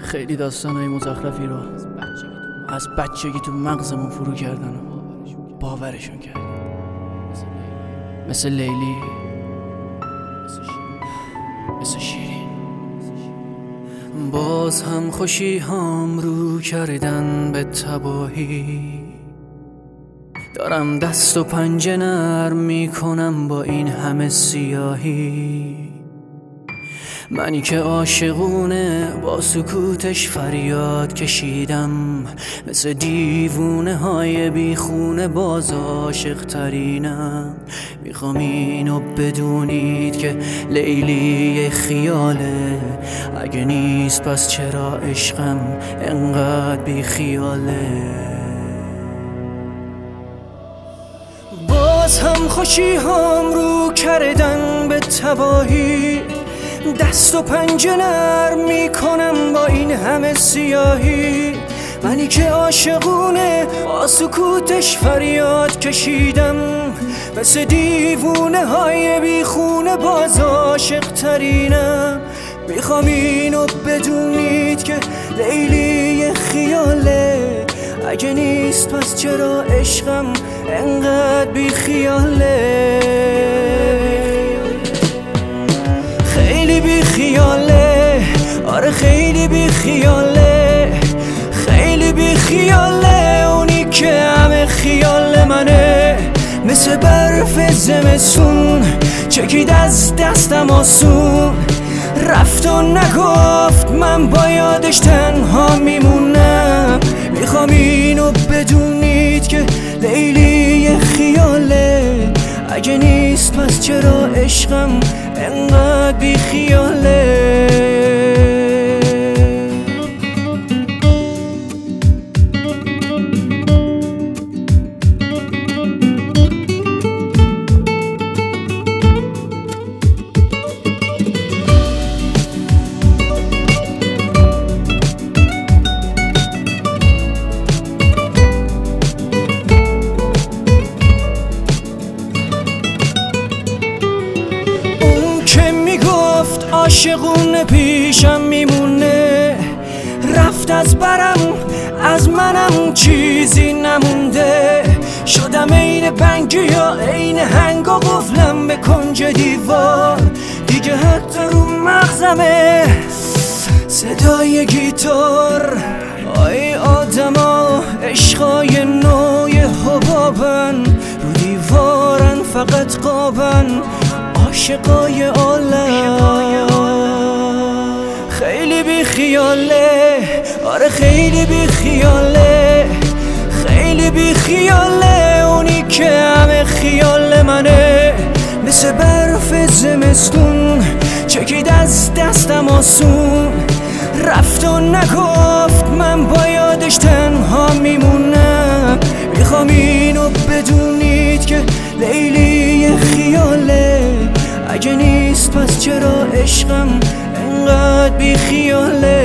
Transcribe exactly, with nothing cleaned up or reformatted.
خیلی داستانهای مزخرفی رو از بچگی تو مغزمون فرو کردن و باورشون کردن، مثل لیلی، مثل شیرین. باز هم خوشی هم رو کردن به تباهی، دارم دست و پنجه نرم میکنم با این همه سیاهی. منی که عاشقونه با سکوتش فریاد کشیدم، مثل دیوونه های بیخونه باز عاشق ترینم. میخوام اینو بدونید که لیلی خیاله، اگه نیست پس چرا عشقم انقدر بی خیاله. باز هم خوشی هم رو کردن به تباهی، دست و پنجه نرم میکنم با این همه سیاهی. منی که عاشقونه با سکوتش فریاد کشیدم، مثل دیوونه های بیخونه باز عاشق ترینم. میخوام اینو بدونید که لیلی خیاله، اگه نیست پس چرا عشقم انقدر بی خیاله. خیلی بی خیاله، آره خیلی بی خیاله، خیلی بی خیاله. اونی که همه خیال منه، مثل برف زمستون چکید از دستم آسون. رفت و نگفت من با یادش تنها میمونم. میخوام اینو بدونید که لیلی خیاله، اگه نیست پس چرا عشقم انقدر بی خیاله. عاشقونه پیشم میمونه، رفت از برم از منم چیزی نمونده. شدم عین بنگ یا عین هنگ و قفلم به کنج دیوار. دیگه حتی رو مغزمه صدای گیتار. آی آدما عشقای نوی حبابن، رو دیوارن فقط قابن عاشقای عالم. خیلی بی خیاله، آره خیلی بی خیاله، خیلی بی خیاله. اونی که همه خیال منه، مثل برف زمستون چکید از دستم آسون. رفت و نگفت من با یادش تنها میمونم. میخوام اینو بدونید که لیلی خیاله، اگه نیست پس چرا عشقم انقدر بی خیاله.